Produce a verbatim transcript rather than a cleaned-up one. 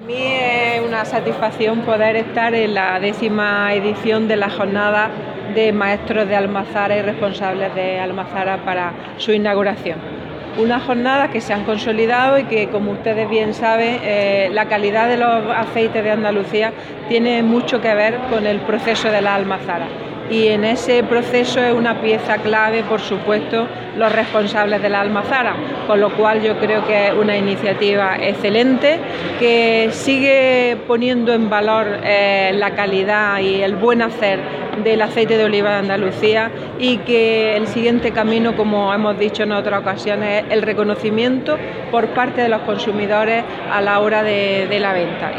Para mí es una satisfacción poder estar en la décima edición de la jornada de maestros de Almazara y responsables de Almazara para su inauguración. Una jornada que se han consolidado y que, como ustedes bien saben, eh, la calidad de los aceites de Andalucía tiene mucho que ver con el proceso de la almazara. Y en ese proceso es una pieza clave, por supuesto, los responsables de la almazara, con lo cual yo creo que es una iniciativa excelente que sigue poniendo en valor eh, la calidad y el buen hacer del aceite de oliva de Andalucía, y que el siguiente camino, como hemos dicho en otras ocasiones, es el reconocimiento por parte de los consumidores a la hora de, de la venta.